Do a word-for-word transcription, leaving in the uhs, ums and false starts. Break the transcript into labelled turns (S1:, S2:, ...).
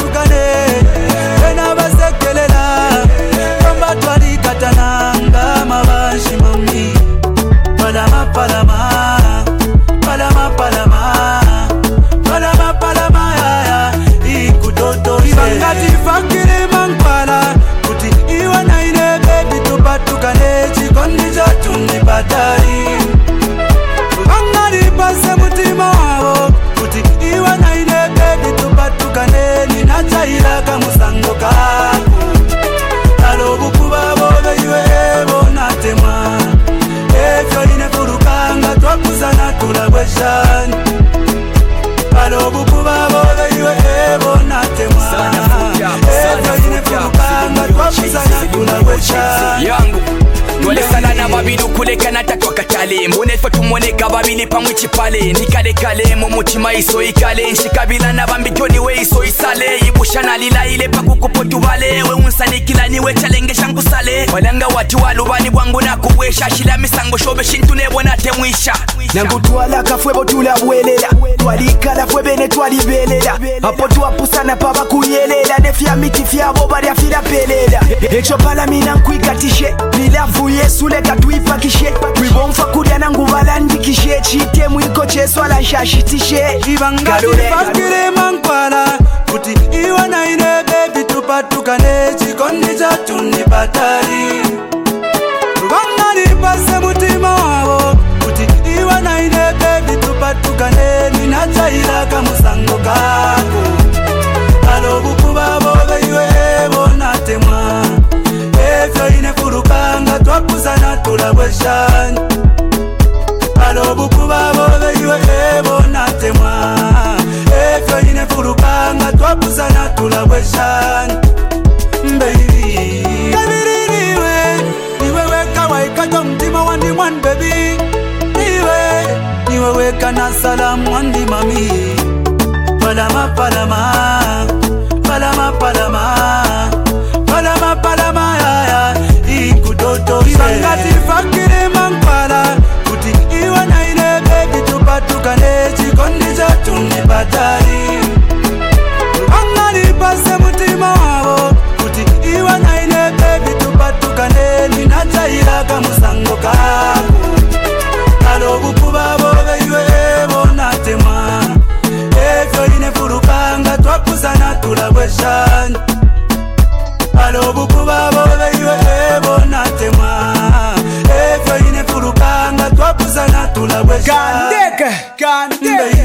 S1: tubatukane Bena basekelela Komba twali katananga Mabashi mami Palama palama Palama palama Palama palama ya ya Ikutoto Ibangati fakire mangpala Kuti iwa na ine baby tubatukane Chikondi jotu ni batari Bangari pase mutima wao Kuti iwa na ine baby tubatukane Ninachaila kamusango kaku Alobu kuba bobe iwe ebo natema Efyo ine furukanga twakuzana tulabweshani Alobu kuba bobe iwe ebo natema Efyo ine furukanga twakuzana tulabweshani
S2: Yangu Wale sana na babilu kuleka na tatwa katale Mbone fa tumoneka babili pamwichi pale Nikale kale mumutima iso ikale Nshikabila na bambi joni we iso isale Ibushana lila ile paku kupotu vale We unsani kila niwe chalenge shangu sale Walanga watu walubani wangu na kuwesha Shila misango shobe shintu nebo na temwisha
S3: Nangu tuwala kafwebo tulabwelela Twalikala fwebene twalibelela Apo tuwapusana paba kuyelela Nefya miti fyabo bari afira pelela Echo pala mina nkwikatishe Nilavu yesu leka tuipakishe Wibomfa kulia nangu balandikishe Chite mwiko cheso ala nshashitishe
S1: Ibangati fakire mangpala Kuti iwa na ine baby tupatukane Chikondi jotu ni batari Bangari pase mutima wao Kuti iwa na ine baby tupatukane Ninachaila kamusango kako Alobu kuba bobe iwe ebo natema Efyo ine furukanga twakuzana tulabweshani Alobu kuba bobe iwe ebo natema Efyo ine furukanga twakuzana tulabweshani Baby Kabiri niwe Niwe weka waikato mtima wandi mwan baby Niwe Niwe weka na salamu wandi mami Palama palama Palama palama Palama palama ya ya Ikutoto Ibangati fakire mangpala Kuti iwa na ine baby tupatukane Chikondi jotu ni batari Bangari pase mutima wao Kuti iwa na ine baby tupatukane Ninachaila kamusango kaku Alobu kuba bobe iwe ebo natema Efyo ine furukanga twakuzana tulabweshani Alobu kuba bobe iwe ebo natema Efyo ine furukanga twakuzana tulabweshani
S3: Kandeke, kandeke